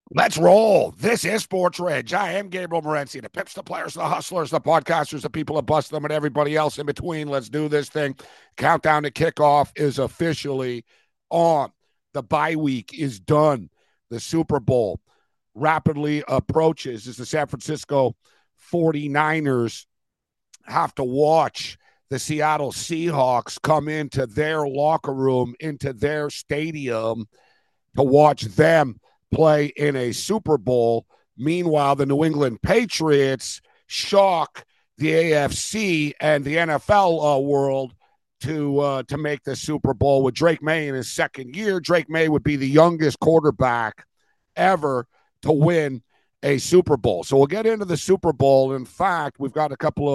Let's roll. This is Sports Rage. I am Gabriel Morency. The Pips, the players, the hustlers, the podcasters, the people that bust them, and everybody else in between. Let's do this thing. Countdown to kickoff is officially on. The bye week is done. The Super Bowl rapidly approaches as the San Francisco 49ers have to watch the Seattle Seahawks come into their locker room, into their stadium to watch them play in a Super Bowl. Meanwhile, the New England Patriots shock the AFC and the NFL world to make the Super Bowl with Drake May in his second year. Drake May would be the youngest quarterback ever to win a Super Bowl. So we'll get into the Super Bowl. In fact, we've got a couple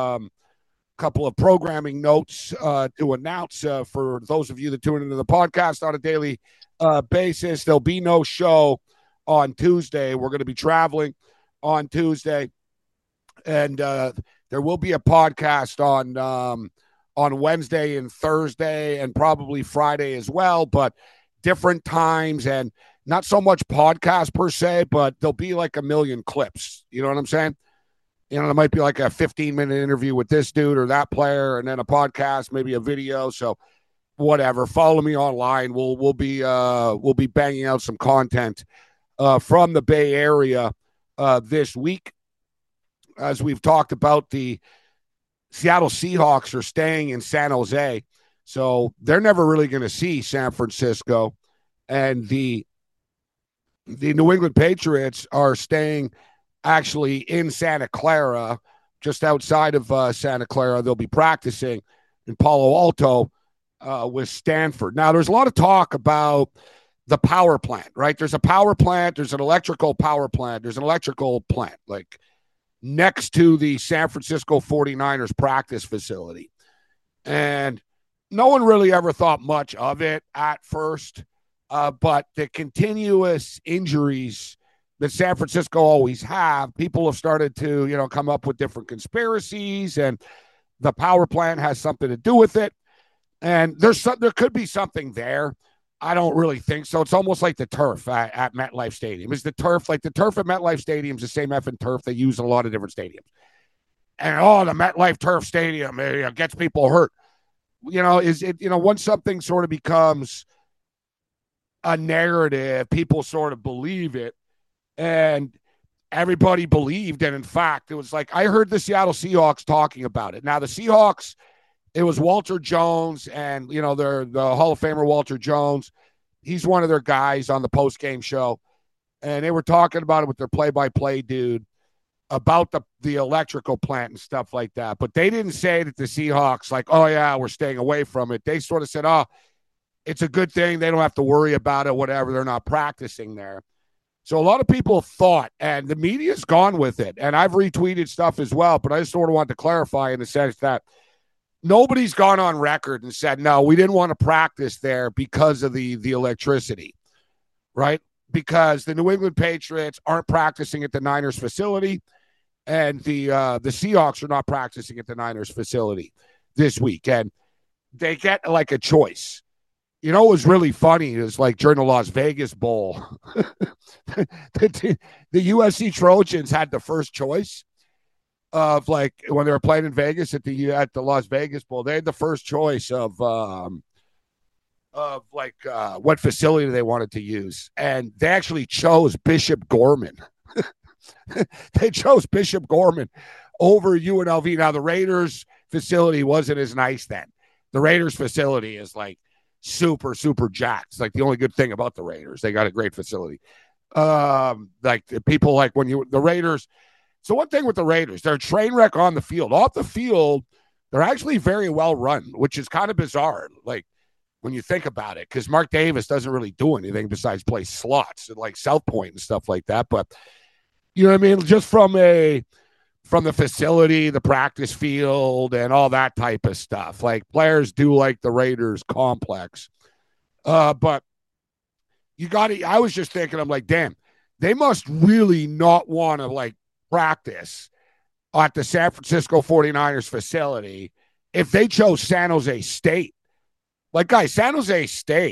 of programming notes to announce for those of you that tune into the podcast on a daily basis. There'll be no show on Tuesday. We're going to be traveling on Tuesday, and there will be a podcast on Wednesday and Thursday, and probably Friday as well, but different times and not so much podcast per se, but there'll be like a million clips. You know what I'm saying? You know, there might be like a 15-minute interview with this dude or that player, and then a podcast, maybe a video. So whatever, follow me online. We'll be banging out some content from the Bay Area this week. As we've talked about, the Seattle Seahawks are staying in San Jose, so they're never really going to see San Francisco, and the New England Patriots are staying actually in Santa Clara, just outside of Santa Clara. They'll be practicing in Palo Alto with Stanford. Now, there's a lot of talk about the power plant, right? There's a power plant. There's an electrical power plant. There's an electrical plant, like next to the San Francisco 49ers practice facility. And no one really ever thought much of it at first, but the continuous injuries that San Francisco always have, people have started to, come up with different conspiracies, and the power plant has something to do with it. And there could be something there. I don't really think so. It's almost like the turf at MetLife Stadium. Is the turf at MetLife Stadium is the same effing turf they use in a lot of different stadiums. And the MetLife Turf Stadium gets people hurt. Once something sort of becomes a narrative, people sort of believe it, and everybody believed. And in fact, it was like I heard the Seattle Seahawks talking about it. Now the Seahawks, it was Walter Jones, and the Hall of Famer Walter Jones. He's one of their guys on the post-game show, and they were talking about it with their play-by-play dude about the electrical plant and stuff like that. But they didn't say that the Seahawks, like, oh yeah, we're staying away from it. They sort of said, oh, it's a good thing. They don't have to worry about it, whatever. They're not practicing there. So a lot of people thought, and the media's gone with it, and I've retweeted stuff as well, but I just sort of want to clarify in the sense that nobody's gone on record and said, no, we didn't want to practice there because of the electricity, right? Because the New England Patriots aren't practicing at the Niners facility, and the Seahawks are not practicing at the Niners facility this week. And they get like a choice. What was really funny is like during the Las Vegas Bowl, the USC Trojans had the first choice of, like, when they were playing in Vegas at the Las Vegas Bowl. They had the first choice of what facility they wanted to use, and they actually chose Bishop Gorman. They chose Bishop Gorman over UNLV. Now the Raiders facility wasn't as nice then. The Raiders facility is like super, super jacked. It's like the only good thing about the Raiders. They got a great facility. Like people like the Raiders. So one thing with the Raiders, they're a train wreck on the field. Off the field, they're actually very well run, which is kind of bizarre. Like when you think about it, because Mark Davis doesn't really do anything besides play slots at like South Point and stuff like that. But you know what I mean? Just from the facility, the practice field, and all that type of stuff. Like players do like the Raiders complex. But you got to, I was just thinking, I'm like, damn, they must really not want to like practice at the San Francisco 49ers facility if they chose San Jose State. Like, guys, San Jose State,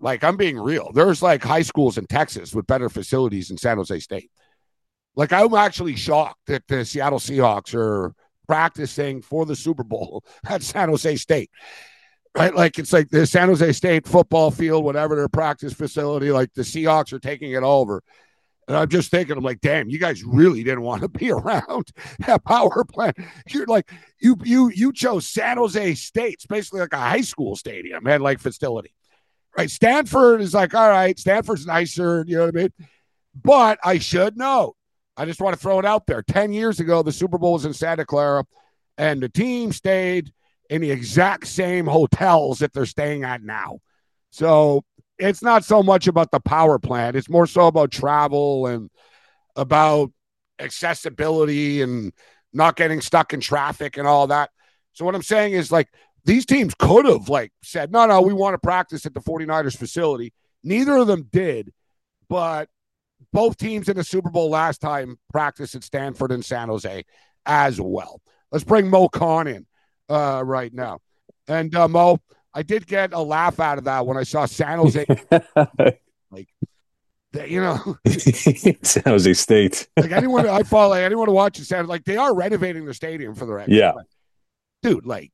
Like, I'm being real. There's like high schools in Texas with better facilities than San Jose State. Like, I'm actually shocked that the Seattle Seahawks are practicing for the Super Bowl at San Jose State. Right? Like, it's like the San Jose State football field, whatever their practice facility, like the Seahawks are taking it over. And I'm just thinking, I'm like, damn, you guys really didn't want to be around that power plant. You're like, you chose San Jose State. It's basically like a high school stadium and like facility. Right. Stanford is like, all right, Stanford's nicer, you know what I mean? But I should know. I just want to throw it out there. 10 years ago, the Super Bowl was in Santa Clara, and the team stayed in the exact same hotels that they're staying at now. So it's not so much about the power plant. It's more so about travel and about accessibility and not getting stuck in traffic and all that. So what I'm saying is, like, these teams could have like said, no, we want to practice at the 49ers facility. Neither of them did, but both teams in the Super Bowl last time practiced at Stanford and San Jose as well. Let's bring Mo Khan in right now. And Mo, I did get a laugh out of that when I saw San Jose. Like, you know, San Jose State. like anyone I follow, like anyone who watches San, like they are renovating their stadium for the record. Yeah, dude, like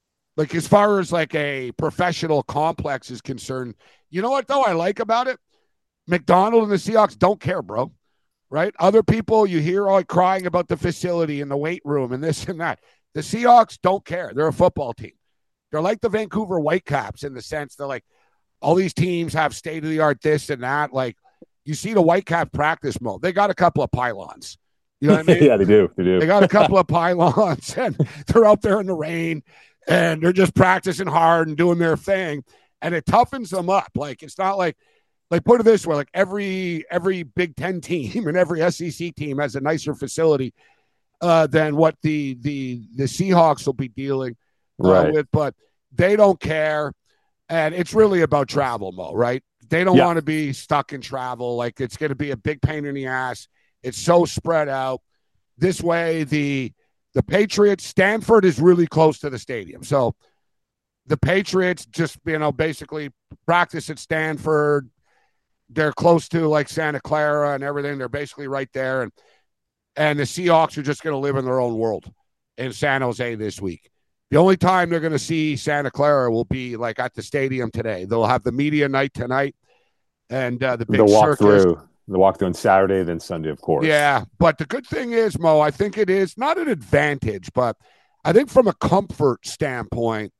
as far as like a professional complex is concerned, you know what though I like about it? McDonald and the Seahawks don't care, bro. Right? Other people you hear all crying about the facility and the weight room and this and that. The Seahawks don't care. They're a football team. They're like the Vancouver Whitecaps in the sense that like all these teams have state of the art this and that. Like you see the Whitecap practice mode. They got a couple of pylons. You know what I mean? Yeah, they do. They do. They got a couple of pylons and they're out there in the rain and they're just practicing hard and doing their thing. And it toughens them up. Like it's not like put it this way, like every Big Ten team and every SEC team has a nicer facility than what the Seahawks will be dealing with, but they don't care. And it's really about travel, Mo, right? They don't want to be stuck in travel. Like it's going to be a big pain in the ass. It's so spread out. This way, the Patriots, Stanford is really close to the stadium. So the Patriots just, basically practice at Stanford. They're close to like Santa Clara and everything. They're basically right there. And the Seahawks are just going to live in their own world in San Jose this week. The only time they're going to see Santa Clara will be like at the stadium today. They'll have the media night tonight and the big walkthrough. The walkthrough on Saturday, then Sunday, of course. Yeah, but the good thing is, Mo, I think it is not an advantage, but I think from a comfort standpoint,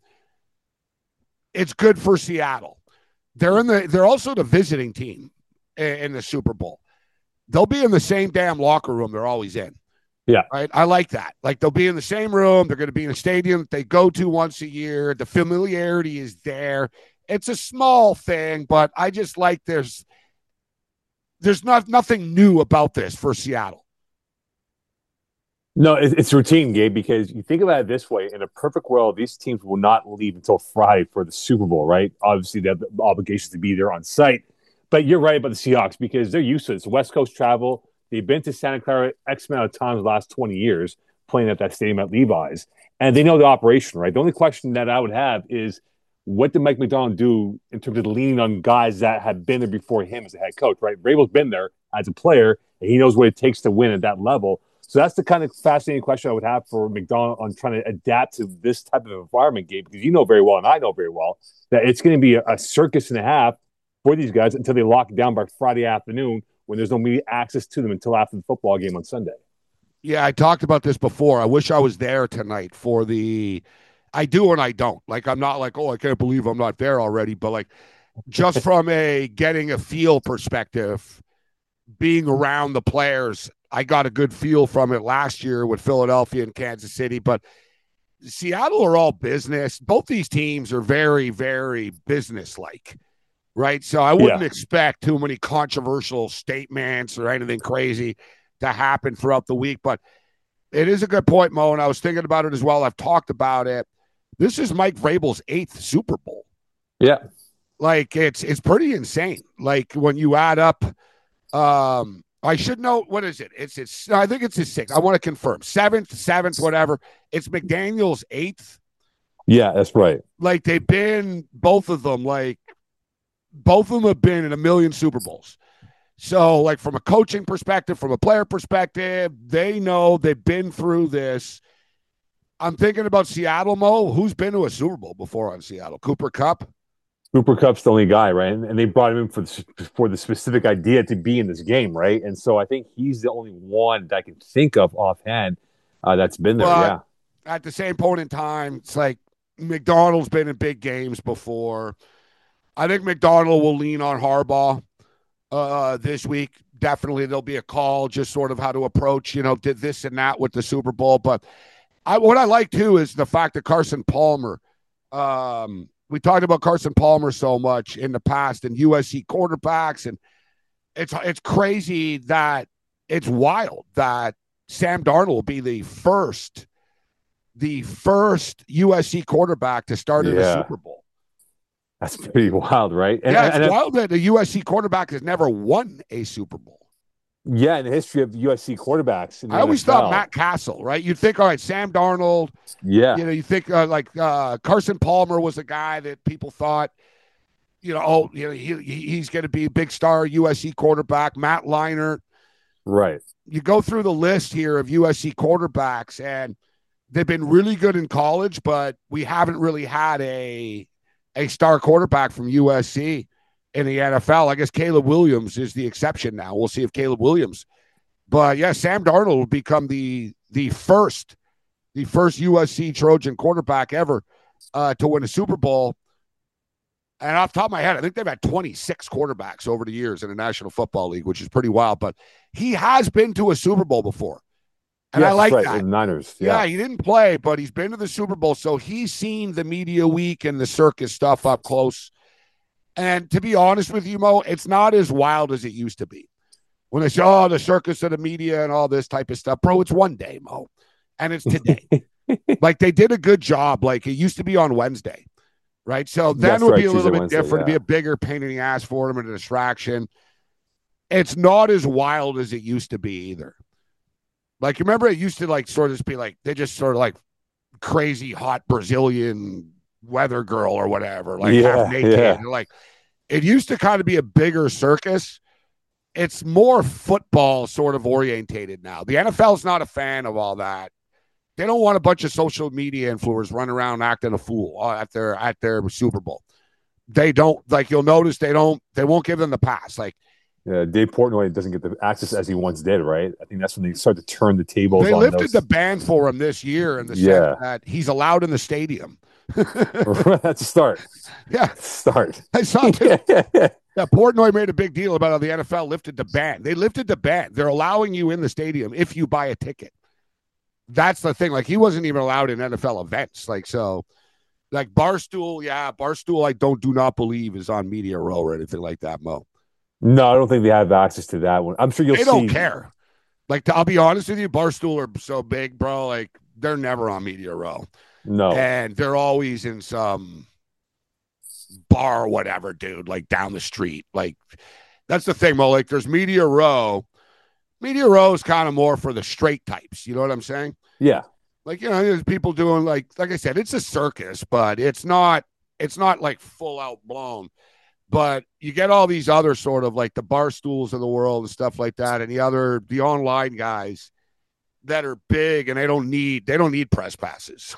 it's good for Seattle. They're also the visiting team in the Super Bowl. They'll be in the same damn locker room they're always in. Yeah. Right. I like that. Like they'll be in the same room. They're going to be in a stadium that they go to once a year. The familiarity is there. It's a small thing, but I just like there's nothing new about this for Seattle. No, it's routine, Gabe, because you think about it this way. In a perfect world, these teams will not leave until Friday for the Super Bowl, right? Obviously, they have the obligations to be there on site. But you're right about the Seahawks because they're used to it. It's West Coast travel. They've been to Santa Clara X amount of times the last 20 years playing at that stadium at Levi's. And they know the operation, right? The only question that I would have is what did Mike Macdonald do in terms of leaning on guys that have been there before him as a head coach, right? Vrabel's been there as a player, and he knows what it takes to win at that level. So that's the kind of fascinating question I would have for Macdonald on trying to adapt to this type of environment, Gabe, because you know very well, and I know very well, that it's going to be a circus and a half for these guys until they lock it down by Friday afternoon when there's no media access to them until after the football game on Sunday. Yeah, I talked about this before. I wish I was there tonight for the – I do and I don't. Like, I'm not like, oh, I can't believe I'm not there already. But, like, just from a getting a feel perspective, being around the players, I got a good feel from it last year with Philadelphia and Kansas City. But Seattle are all business. Both these teams are very, very business-like. Right. So I wouldn't expect too many controversial statements or anything crazy to happen throughout the week. But it is a good point, Mo. And I was thinking about it as well. I've talked about it. This is Mike Vrabel's 8th Super Bowl. Yeah. Like it's pretty insane. Like when you add up, I should know, what is it? It's I think it's his 6th. I want to confirm. 7th, whatever. It's McDaniel's 8th. Yeah, that's right. Like they've been both of them like both of them have been in a million Super Bowls. So, like from a coaching perspective, from a player perspective, they know they've been through this. I'm thinking about Seattle, Mo. Who's been to a Super Bowl before on Seattle? Cooper Kupp? Cooper Cup's the only guy, right? And they brought him in for the specific idea to be in this game, right? And so I think he's the only one that I can think of offhand that's been there. But Yeah, at the same point in time, it's like McDonald's been in big games before. I think McDonald will lean on Harbaugh this week. Definitely, there'll be a call, just sort of how to approach, did this and that with the Super Bowl. But what I like too is the fact that Carson Palmer. We talked about Carson Palmer so much in the past and USC quarterbacks, and it's crazy that it's wild that Sam Darnold will be the first USC quarterback to start in a Super Bowl. That's pretty wild, right? It's wild that the USC quarterback has never won a Super Bowl. Yeah, in the history of USC quarterbacks. I always thought Matt Castle, right? You'd think, all right, Sam Darnold. Yeah. You think Carson Palmer was a guy that people thought, he's going to be a big star USC quarterback. Matt Leinart. Right. You go through the list here of USC quarterbacks, and they've been really good in college, but we haven't really had a star quarterback from USC in the NFL. I guess Caleb Williams is the exception now. We'll see if Caleb Williams. But yeah, Sam Darnold will become the first USC Trojan quarterback ever to win a Super Bowl. And off the top of my head, I think they've had 26 quarterbacks over the years in the National Football League, which is pretty wild. But he has been to a Super Bowl before. And I like that. The Niners. Yeah, he didn't play, but he's been to the Super Bowl. So he's seen the media week and the circus stuff up close. And to be honest with you, Mo, it's not as wild as it used to be. When they say, the circus of the media and all this type of stuff, bro, it's one day, Mo. And it's today. Like, they did a good job. Like, it used to be on Wednesday, right? So then it would be a little bit different. It'd be a bigger pain in the ass for them and a distraction. It's not as wild as it used to be either. Like, you remember it used to, like, sort of just be like, they just sort of like crazy hot Brazilian weather girl or whatever, like half naked. Yeah. Like, it used to kind of be a bigger circus. It's more football sort of orientated now. The NFL's not a fan of all that. They don't want a bunch of social media influencers running around acting a fool at their Super Bowl. They don't, like, you'll notice they won't give them the pass. Like, Dave Portnoy doesn't get the access as he once did, right? I think that's when they started to turn the tables. They lifted the ban for him this year in the sense that he's allowed in the stadium. That's a start. Yeah. Start. I saw too. Yeah, Portnoy made a big deal about how the NFL lifted the ban. They lifted the ban. They're allowing you in the stadium if you buy a ticket. That's the thing. Like, he wasn't even allowed in NFL events. Like, so, like, Barstool, I do not believe is on Media Row or anything like that, Mo. No, I don't think they have access to that one. I'm sure you'll see. They don't care. Like, I'll be honest with you, Barstool are so big, bro. Like, they're never on Media Row. No. And they're always in some bar or whatever, dude, like down the street. Like, that's the thing, Mo. Like, there's Media Row. Media Row is kind of more for the straight types. You know what I'm saying? Yeah. Like, there's people doing like I said, it's a circus, but it's not like full out blown. But you get all these other sort of like the Barstools of the world and stuff like that, and the online guys that are big and they don't need press passes.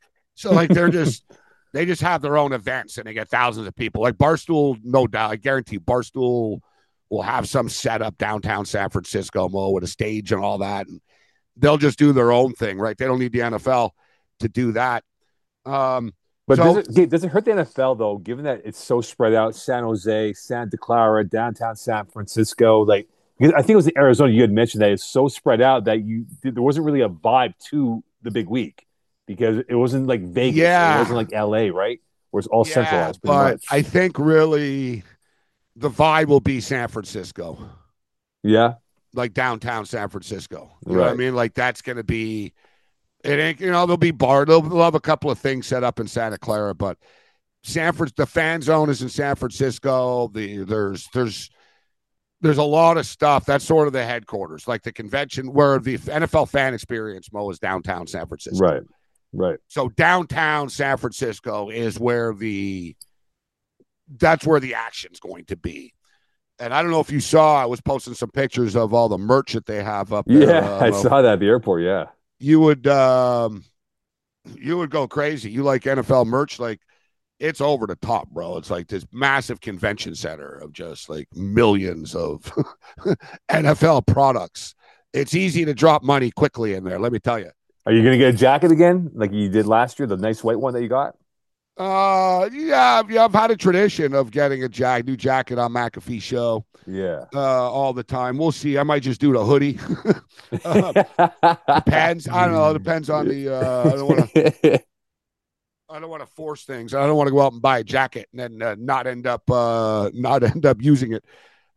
They just have their own events and they get thousands of people. Like Barstool, no doubt, I guarantee Barstool will have some setup downtown San Francisco, Mo, with a stage and all that, and they'll just do their own thing, right? They don't need the NFL to do that. But does it hurt the NFL, though, given that it's so spread out? San Jose, Santa Clara, downtown San Francisco. Like, because I think it was in Arizona you had mentioned that it's so spread out that there wasn't really a vibe to the big week because it wasn't like Vegas. Yeah. It wasn't like L.A., right? Where it's all centralized pretty much. I think really the vibe will be San Francisco. Yeah. Like downtown San Francisco. You know what I mean? Like, that's going to be – it ain't, there'll be bar. They'll have a couple of things set up in Santa Clara, but the fan zone is in San Francisco. There's a lot of stuff. That's sort of the headquarters, like the convention where the NFL fan experience, Mo, is downtown San Francisco. Right. So downtown San Francisco is where that's where the action's going to be. And I don't know if you saw, I was posting some pictures of all the merch that they have up there. Yeah, I saw that at the airport. Yeah. You would go crazy. You like NFL merch, like it's over the top, bro. It's like this massive convention center of just like millions of NFL products. It's easy to drop money quickly in there, let me tell you. Are you going to get a jacket again like you did last year, the nice white one that you got? Yeah, I've had a tradition of getting a new jacket on McAfee show. Yeah. All the time. We'll see. I might just do the hoodie. Depends. I don't know. It depends on the. I don't want to force things. I don't want to go out and buy a jacket and then not end up using it.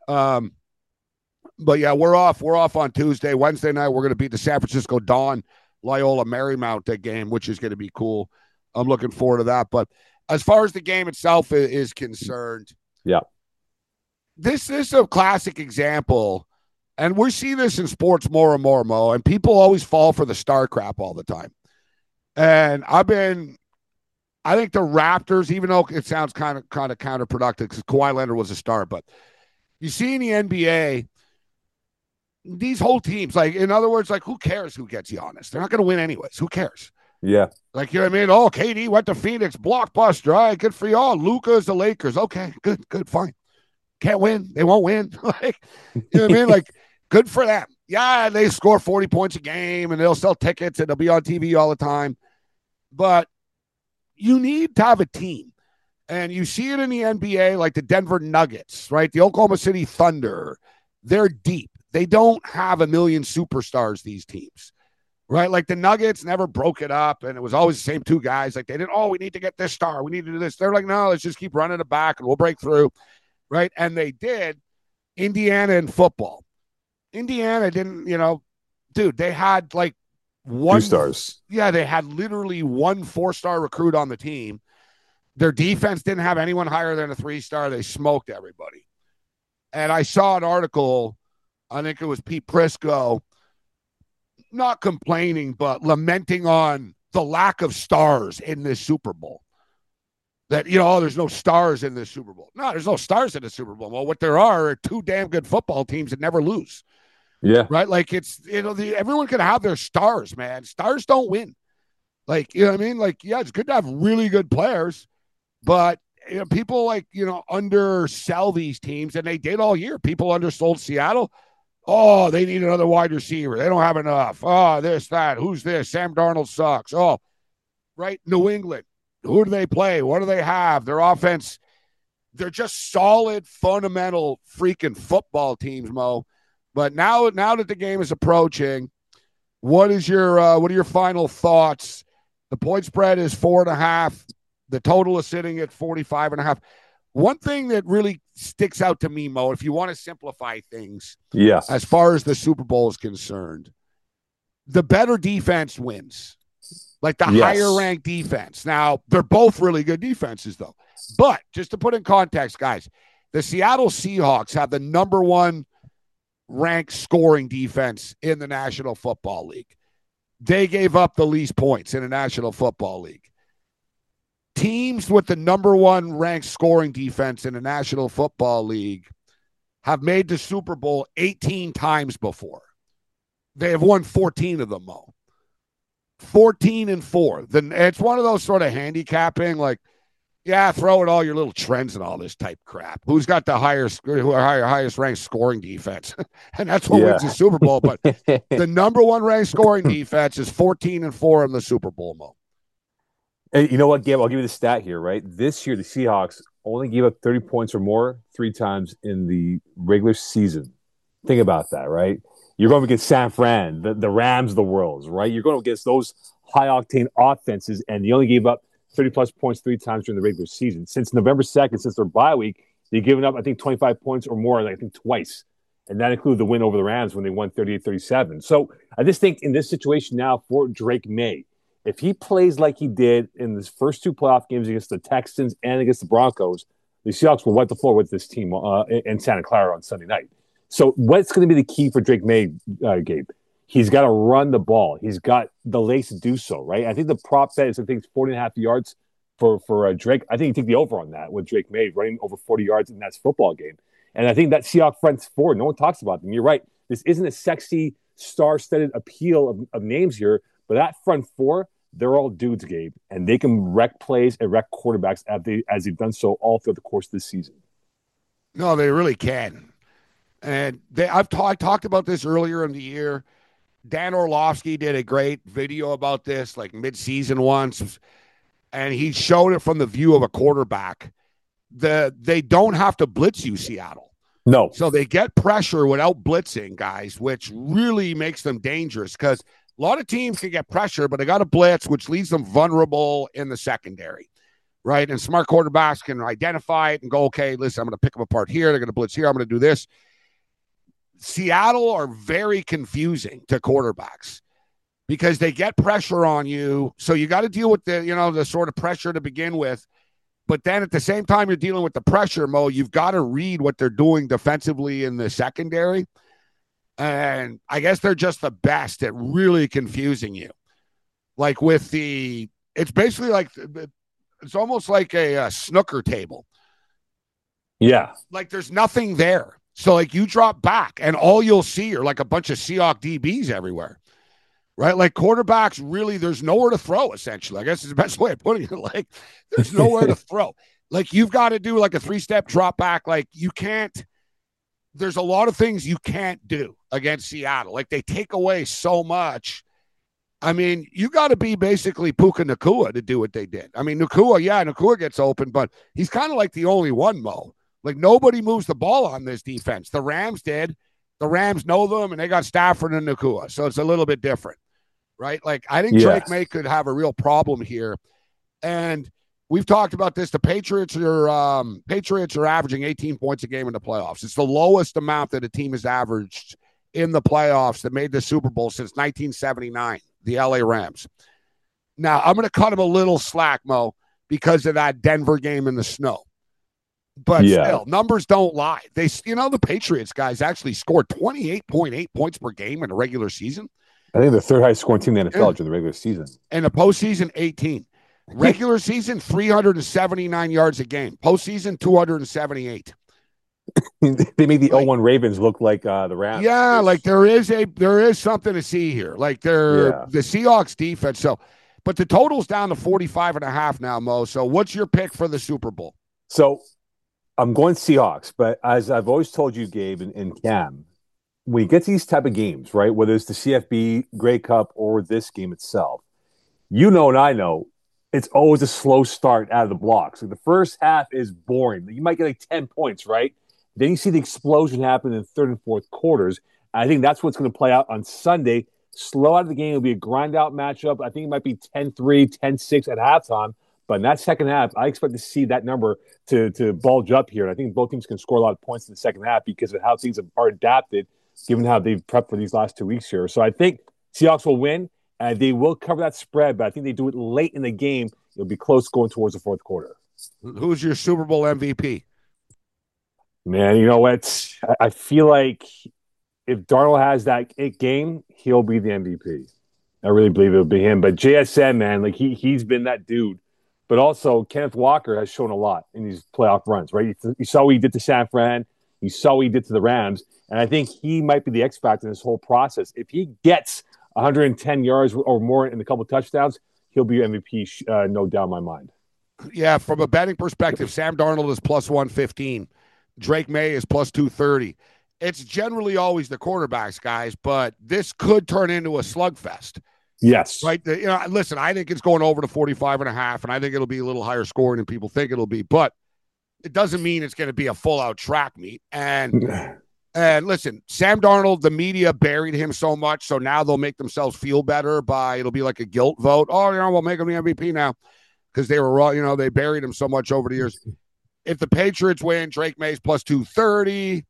But yeah, we're off. We're off on Tuesday. Wednesday night, we're going to beat the San Francisco Dawn Loyola Marymount game, which is going to be cool. I'm looking forward to that. But as far as the game itself is concerned, yeah, this is a classic example, and we see this in sports more and more, Mo. And people always fall for the star crap all the time. And I think the Raptors, even though it sounds kind of counterproductive because Kawhi Leonard was a star, but you see in the NBA, these whole teams, like, in other words, like, who cares who gets Giannis? They're not going to win anyways. Who cares? Yeah. Like, you know what I mean? Oh, KD went to Phoenix, blockbuster. All right, good for y'all. Luka's the Lakers. Okay, good, fine. Can't win. They won't win. Like, you know what I mean? Like, good for them. Yeah, they score 40 points a game and they'll sell tickets and they'll be on TV all the time. But you need to have a team. And you see it in the NBA, like the Denver Nuggets, right? The Oklahoma City Thunder. They're deep. They don't have a million superstars, these teams, right? Like the Nuggets never broke it up, and it was always the same two guys. Like they didn't, we need to get this star. We need to do this. They're like, no, let's just keep running it back, and we'll break through, right? And they did. Indiana in football. Indiana didn't, dude, they had like one. 2 stars. Yeah, they had literally one 4-star recruit on the team. Their defense didn't have anyone higher than a 3-star. They smoked everybody. And I saw an article, I think it was Pete Prisco, not complaining, but lamenting on the lack of stars in this Super Bowl. That, there's no stars in this Super Bowl. No, there's no stars in the Super Bowl. Well, what there are 2 damn good football teams that never lose. Yeah. Right? Like, it's, everyone can have their stars, man. Stars don't win. Like, you know what I mean? Like, yeah, it's good to have really good players, but people undersell these teams, and they did all year. People undersold Seattle. Oh, they need another wide receiver. They don't have enough. Oh, this, that. Who's this? Sam Darnold sucks. Oh, right. New England. Who do they play? What do they have? Their offense. They're just solid, fundamental, freaking football teams, Mo. But now that the game is approaching, what are your final thoughts? The point spread is 4.5. The total is sitting at 45.5. One thing that really sticks out to me, Mo, if you want to simplify things, as far as the Super Bowl is concerned, the better defense wins. Like the higher ranked defense. Now, they're both really good defenses, though. But just to put in context, guys, the Seattle Seahawks have the number 1 ranked scoring defense in the National Football League. They gave up the least points in the National Football League. Teams with the number 1 ranked scoring defense in the National Football League have made the Super Bowl 18 times before. They have won 14 of them, Mo. 14-4. Then it's one of those sort of handicapping, like, yeah, throw in all your little trends and all this type crap. Who's got the highest ranked scoring defense? And that's what wins the Super Bowl. But the number 1 ranked scoring defense is 14-4 in the Super Bowl, Mo. And you know what, Gabe? I'll give you the stat here, right? This year, the Seahawks only gave up 30 points or more 3 times in the regular season. Think about that, right? You're going against San Fran, the Rams of the world, right? You're going against those high-octane offenses, and you only gave up 30-plus points 3 times during the regular season. Since November 2nd, since their bye week, they've given up, I think, 25 points or more, I think, twice. And that included the win over the Rams when they won 38-37. So I just think in this situation now for Drake May, if he plays like he did in his first 2 playoff games against the Texans and against the Broncos, the Seahawks will wipe the floor with this team in Santa Clara on Sunday night. So what's going to be the key for Drake May, Gabe? He's got to run the ball. He's got the legs to do so, right? I think the prop bet is, I think, 40.5 yards for Drake. I think you take the over on that with Drake May running over 40 yards in that football game. And I think that Seahawks front four, no one talks about them. You're right. This isn't a sexy, star-studded appeal of names here, but that front four, they're all dudes, Gabe, and they can wreck plays and wreck quarterbacks as they've done so all throughout the course of this season. No, they really can. And I talked about this earlier in the year. Dan Orlovsky did a great video about this, like mid-season once, and he showed it from the view of a quarterback. They don't have to blitz you, Seattle. No. So they get pressure without blitzing, guys, which really makes them dangerous because a lot of teams can get pressure, but they got to blitz, which leaves them vulnerable in the secondary, right? And smart quarterbacks can identify it and go, okay, listen, I'm going to pick them apart here. They're going to blitz here. I'm going to do this. Seattle are very confusing to quarterbacks because they get pressure on you. So you got to deal with the sort of pressure to begin with. But then at the same time you're dealing with the pressure, Mo, you've got to read what they're doing defensively in the secondary. And I guess they're just the best at really confusing you. Like it's basically like, it's almost like a snooker table. Yeah. Like there's nothing there. So like you drop back and all you'll see are like a bunch of Seahawks DBs everywhere. Right? Like quarterbacks, really, there's nowhere to throw, essentially. I guess is the best way of putting it. Like, there's nowhere to throw. Like, you've got to do like a 3-step drop back. Like, you can't, there's a lot of things you can't do against Seattle. Like, they take away so much. I mean, you got to be basically Puka Nacua to do what they did. I mean, Nacua gets open, but he's kind of like the only one, Mo. Like, nobody moves the ball on this defense. The Rams did. The Rams know them, and they got Stafford and Nacua. So it's a little bit different. Right? Like, I think Drake May could have a real problem here. And we've talked about this. The Patriots are averaging 18 points a game in the playoffs. It's the lowest amount that a team has averaged in the playoffs that made the Super Bowl since 1979, the LA Rams. Now, I'm going to cut them a little slack, Mo, because of that Denver game in the snow. But still, numbers don't lie. The Patriots guys actually scored 28.8 points per game in the regular season. I think the third highest scoring team in the NFL during the regular season. And the postseason, 18. Regular season, 379 yards a game. Postseason, 278. They made the 0-1 Ravens look like the Rams. Yeah, like there is something to see here. Like the Seahawks defense. So, but the total's down to 45.5 now, Mo. So what's your pick for the Super Bowl? So I'm going Seahawks, but as I've always told you, Gabe and Cam, when you get to these type of games, right, whether it's the CFB, Grey Cup, or this game itself, and I know, it's always a slow start out of the blocks. Like the first half is boring. You might get like 10 points, right? Then you see the explosion happen in the third and fourth quarters. I think that's what's going to play out on Sunday. Slow out of the game. It'll be a grind-out matchup. I think it might be 10-3, 10-6 at halftime. But in that second half, I expect to see that number to bulge up here. And I think both teams can score a lot of points in the second half because of how things are adapted, given how they've prepped for these last 2 weeks here. So I think Seahawks will win, and they will cover that spread, but I think they do it late in the game. It'll be close going towards the fourth quarter. Who's your Super Bowl MVP? Man, you know what? I feel like if Darnold has that game, he'll be the MVP. I really believe it'll be him. But JSN, man, like he's been that dude. But also, Kenneth Walker has shown a lot in these playoff runs, right? You saw what he did to San Fran. You saw what he did to the Rams. And I think he might be the X factor in this whole process. If he gets 110 yards or more in a couple of touchdowns, he'll be MVP, no doubt in my mind. Yeah, from a betting perspective, Sam Darnold is plus 115. Drake May is plus 230. It's generally always the quarterbacks, guys, but this could turn into a slugfest. Yes. Right? Listen, I think it's going over to 45.5, and I think it'll be a little higher scoring than people think it'll be, but it doesn't mean it's going to be a full-out track meet. And listen, Sam Darnold, the media buried him so much, so now they'll make themselves feel better it'll be like a guilt vote. Oh, we'll make him the MVP now because they were wrong. They buried him so much over the years. If the Patriots win, Drake May's plus 230.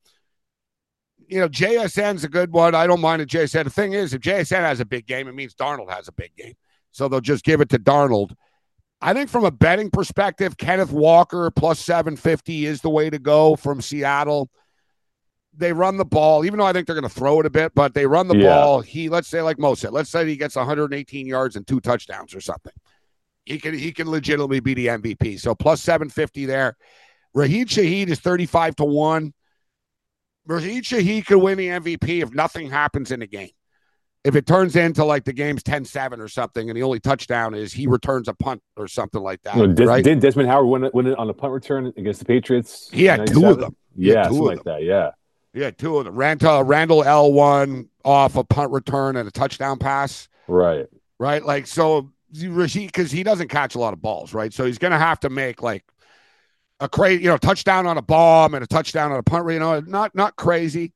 JSN's a good one. I don't mind a JSN. The thing is, if JSN has a big game, it means Darnold has a big game. So they'll just give it to Darnold. I think from a betting perspective, Kenneth Walker plus 750 is the way to go from Seattle. They run the ball, even though I think they're going to throw it a bit, but they run the ball. Let's say like Mo said, let's say he gets 118 yards and 2 touchdowns or something. He can legitimately be the MVP. So plus 750 there. Raheem Shaheed is 35-1. Raheem Shaheed could win the MVP if nothing happens in the game. If it turns into like the game's 10-7 or something, and the only touchdown is he returns a punt or something like that, right? Didn't Desmond Howard win it on the punt return against the Patriots? He had two of them. Yeah, something like that. Yeah. Yeah, two of them. Randall L1 off a punt return and a touchdown pass. Right. Right. Like, so because he doesn't catch a lot of balls, right? So he's going to have to make like a crazy, touchdown on a bomb and a touchdown on a punt, not crazy.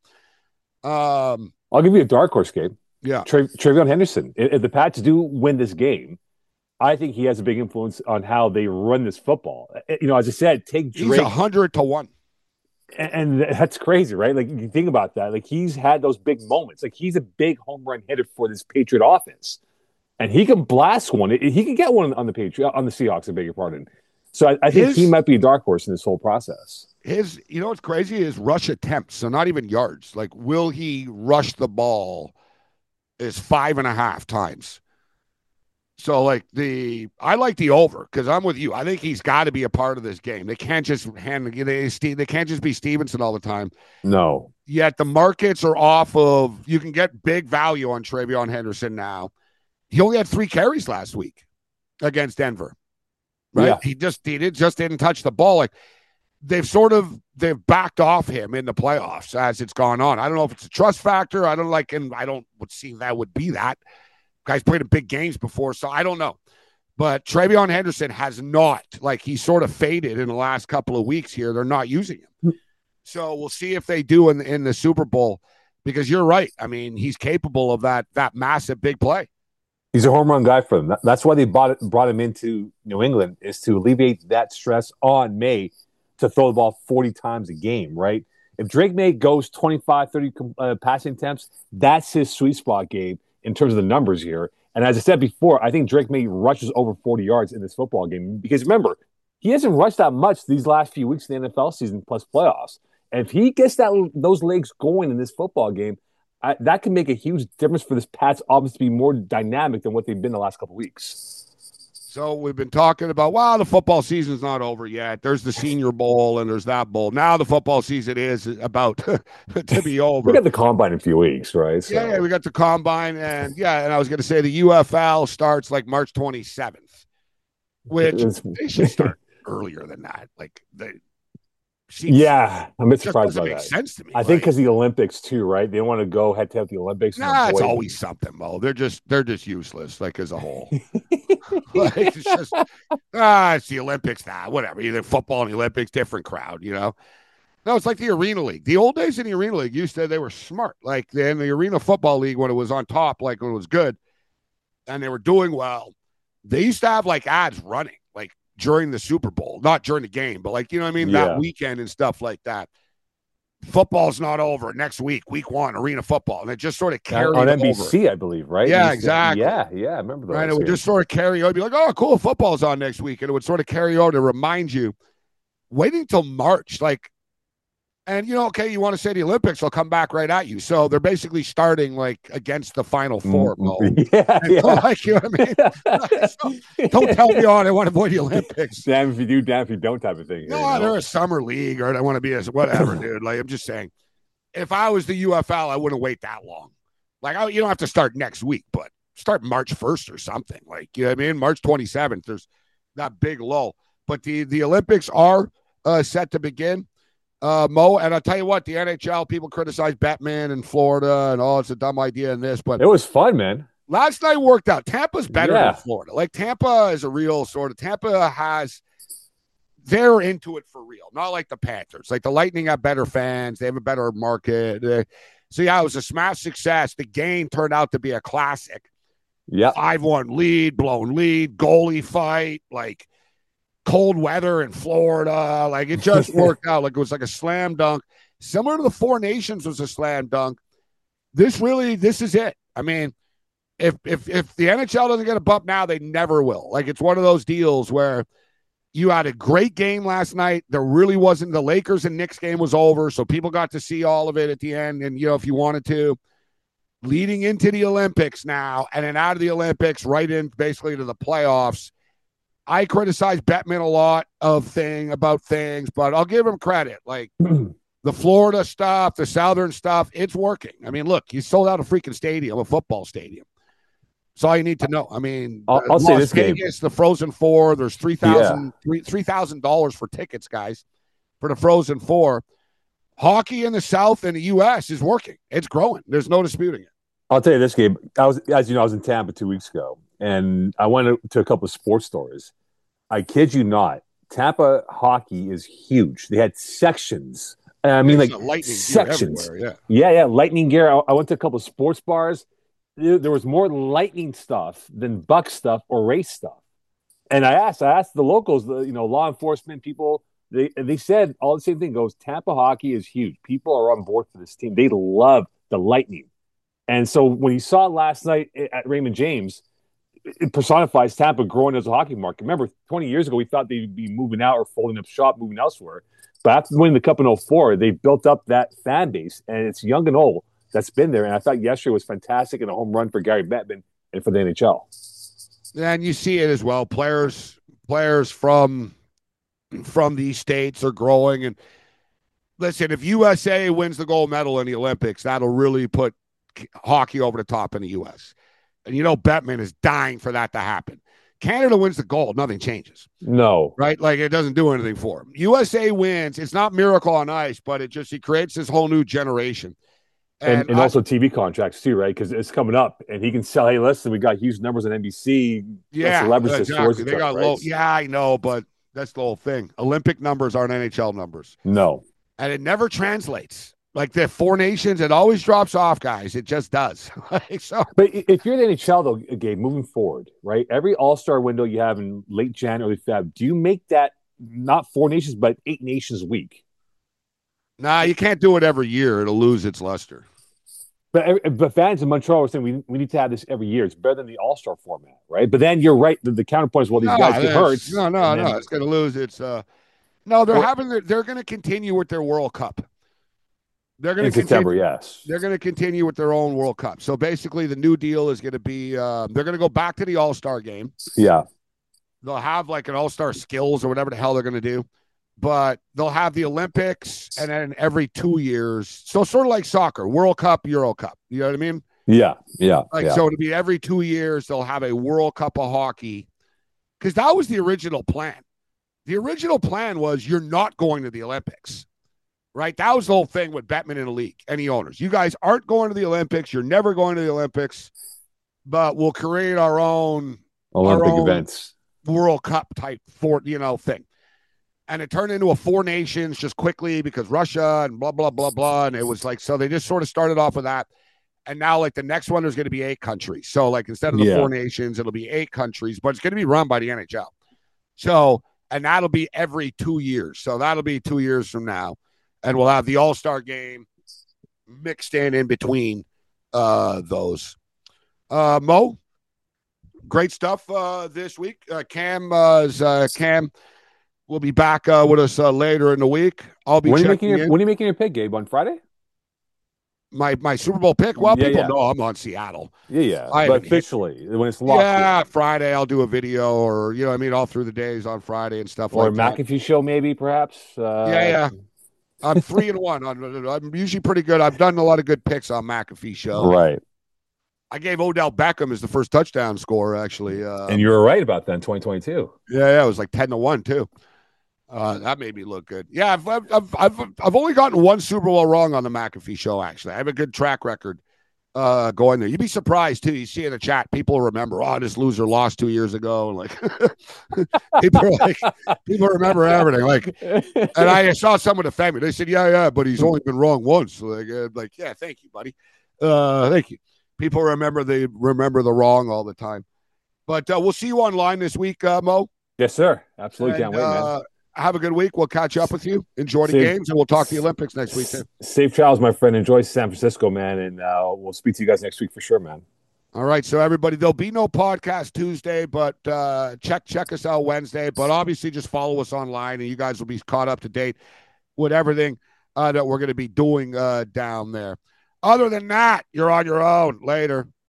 I'll give you a dark horse game. Yeah. TreVeyon Henderson. If the Pats do win this game, I think he has a big influence on how they run this football. As I said, take Drake. He's 100-1. And that's crazy, right? Like, you think about that. Like, he's had those big moments. Like, he's a big home run hitter for this Patriot offense. And he can blast one. He can get one on the Seahawks, I beg your pardon. So I think he might be a dark horse in this whole process. What's crazy is rush attempts. So not even yards. Like, will he rush the ball is 5.5 times. So like I like the over because I'm with you. I think he's got to be a part of this game. They can't just they can't just be Stevenson all the time. No. Yet the markets are off of. You can get big value on TreVeyon Henderson now. He only had 3 carries last week against Denver, right? Yeah. He just didn't touch the ball. Like they've backed off him in the playoffs as it's gone on. I don't know if it's a trust factor. I don't would see that would be that. Guys played in big games before, so I don't know. But TreVeyon Henderson has not. Like, he's sort of faded in the last couple of weeks here. They're not using him. So we'll see if they do in the Super Bowl, because you're right. I mean, he's capable of that massive big play. He's a home run guy for them. That's why they brought him into New England, is to alleviate that stress on May to throw the ball 40 times a game, right? If Drake May goes 25, 30 passing attempts, that's his sweet spot game in terms of the numbers here. And as I said before, I think Drake May rushes over 40 yards in this football game, because remember, he hasn't rushed that much these last few weeks in the NFL season plus playoffs. And if he gets those legs going in this football game, that can make a huge difference for this Pats offense to be more dynamic than what they've been the last couple of weeks. So we've been talking about, the football season's not over yet. There's the Senior Bowl and there's that bowl. Now the football season is about to be over. We got the Combine in a few weeks, right? So. Yeah, we got the Combine. And I was going to say the UFL starts like March 27th, which they should start earlier than that. Like, I'm a bit surprised by that. Makes sense to me. I think because the Olympics too, right? They want to go head to head the Olympics. It's always something, Mo. They're just useless, like, as a whole. Like, it's just it's the Olympics now. Whatever. Either football and the Olympics, different crowd. No, it's like the Arena League. The old days in the Arena League, they were smart. Like in the Arena Football League, when it was on top, like when it was good, and they were doing well, they used to have like ads running, like during the Super Bowl, not during the game, but like, that weekend and stuff like that. Football's not over. Next week 1, Arena Football. And it just sort of carried on NBC, over. I believe, right? Yeah, exactly. Yeah, I remember those. Right, it would just sort of carry over. Be like, oh, cool, football's on next week. And it would sort of carry over to remind you, waiting until March, like, and, okay, you want to say the Olympics will come back right at you. So they're basically starting, like, against the Final Four. Yeah. Like, you know what I mean? So, don't tell me, I want to avoid the Olympics. Damn if you do, damn if you don't type of thing. No, they're a summer league, or I want to be whatever, dude. Like, I'm just saying, if I was the UFL, I wouldn't wait that long. Like, you don't have to start next week, but start March 1st or something. Like, you know what I mean? March 27th, there's that big lull. But the Olympics are set to begin. Mo, and I'll tell you what, the NHL, people criticize Batman in Florida and it's a dumb idea in this, but it was fun, man. Last night worked out. Tampa's better than Florida. Like, Tampa is a real sort of, they're into it for real, not like the Panthers. Like, the Lightning have better fans, they have a better market. So it was a smash success. The game turned out to be a classic. Yeah, 5-1 lead, blown lead, goalie fight, like cold weather in Florida. Like, it just worked out. Like, it was like a slam dunk. Similar to the Four Nations was a slam dunk. This is it. I mean, if the NHL doesn't get a bump now, they never will. Like, it's one of those deals where you had a great game last night. There really wasn't. The Lakers and Knicks game was over, so people got to see all of it at the end. And, if you wanted to, leading into the Olympics now, and then out of the Olympics right in basically to the playoffs, I criticize Bettman a lot about things, but I'll give him credit. Like the Florida stuff, the Southern stuff, it's working. I mean, look, he sold out a freaking stadium, a football stadium. That's all you need to know. I mean, I'll say Las this game. Vegas, the Frozen Four, there's Yeah. $3,000 for tickets, guys, for the Frozen Four. Hockey in the South and the U.S. is working. It's growing. There's no disputing it. I'll tell you this, Gabe. I was in Tampa 2 weeks ago, and I went to a couple of sports stores. I kid you not, Tampa hockey is huge. They had sections. I mean, There's like lightning sections. gear everywhere, Yeah, lightning gear. I went to a couple of sports bars. There was more lightning stuff than Buck stuff or race stuff. And I asked the locals, law enforcement people. They said all the same thing. Goes Tampa hockey is huge. People are on board for this team. They love the Lightning. And so when you saw it last night at Raymond James, it personifies Tampa growing as a hockey market. Remember, 20 years ago, we thought they'd be moving out or folding up shop, moving elsewhere. But after winning the Cup in 2004, they built up that fan base, and it's young and old that's been there. And I thought yesterday was fantastic and a home run for Gary Bettman and for the NHL. And you see it as well. Players from these states are growing. And listen, if USA wins the gold medal in the Olympics, that'll really put hockey over the top in the U.S. And Bettman is dying for that to happen. Canada wins the gold, nothing changes. No. Right? Like it doesn't do anything for him. USA wins. It's not miracle on ice, but he creates this whole new generation. And also TV contracts too, right? Because it's coming up, and he can sell. Hey, listen, we got huge numbers on NBC. Yeah, exactly. They got low. Yeah, I know, but that's the whole thing. Olympic numbers aren't NHL numbers. No, and it never translates. Like the Four Nations, it always drops off, guys. It just does. But if you're the NHL, though, Gabe, moving forward, right? Every All-Star window you have in late January, Feb, do you make that not Four Nations, but 8 Nations week? Nah, you can't do it every year. It'll lose its luster. But fans in Montreal are saying we need to have this every year. It's better than the All-Star format, right? But then you're right. The counterpoint is, well, these guys get hurt. No. It's going to lose its. No, they're going to continue with their World Cup. They're going to September, yes. They're going to continue with their own World Cup. So basically, the new deal is going to be they're going to go back to the All-Star game. Yeah. They'll have like an All-Star skills or whatever the hell they're going to do. But they'll have the Olympics, and then every 2 years. So sort of like soccer, World Cup, Euro Cup. You know what I mean? Yeah. So it'll be every 2 years, they'll have a World Cup of hockey. Because that was the original plan. The original plan was you're not going to the Olympics. Right? That was the whole thing with Bettman and the league and the owners. You guys aren't going to the Olympics. You're never going to the Olympics. But we'll create our own Olympic events. World Cup type thing. And it turned into a Four Nations just quickly because Russia and blah, blah, blah, blah. And it was like, so they just sort of started off with that. And now, like, the next one, there's going to be 8 countries. So, like, instead of the Four Nations, it'll be 8 countries, but it's going to be run by the NHL. So, and that'll be every 2 years. So that'll be 2 years from now. And we'll have the All-Star game mixed in between those. Mo, great stuff this week. Cam will be back with us later in the week. I'll be checking in. When are you making your pick, Gabe? On Friday? My Super Bowl pick? Well, people know I'm on Seattle. Yeah. But officially, when it's locked. Yeah, Friday I'll do a video or, all through the days on Friday and stuff like that. Or McAfee show maybe, perhaps. Yeah. I'm 3-1. I'm usually pretty good. I've done a lot of good picks on McAfee show. Right. I gave Odell Beckham as the first touchdown scorer, actually. And you were right about that in 2022. Yeah, it was like 10-1 too. That made me look good. Yeah, I've only gotten one Super Bowl wrong on the McAfee show. Actually, I have a good track record going there. You'd be surprised too. You see in the chat, people remember. Oh, this loser lost 2 years ago, and like people remember everything. Like, and I saw someone defend me. They said, "Yeah, but he's only been wrong once." So like, yeah, thank you, buddy. Thank you. People remember the wrong all the time. But we'll see you online this week, Mo. Yes, sir. Absolutely. Can't wait, man. Have a good week. We'll catch up with you. Enjoy the games, and we'll talk the Olympics next week, too. Safe travels, my friend. Enjoy San Francisco, man, and we'll speak to you guys next week for sure, man. All right, so everybody, there'll be no podcast Tuesday, but check us out Wednesday. But obviously, just follow us online, and you guys will be caught up to date with everything that we're going to be doing down there. Other than that, you're on your own. Later.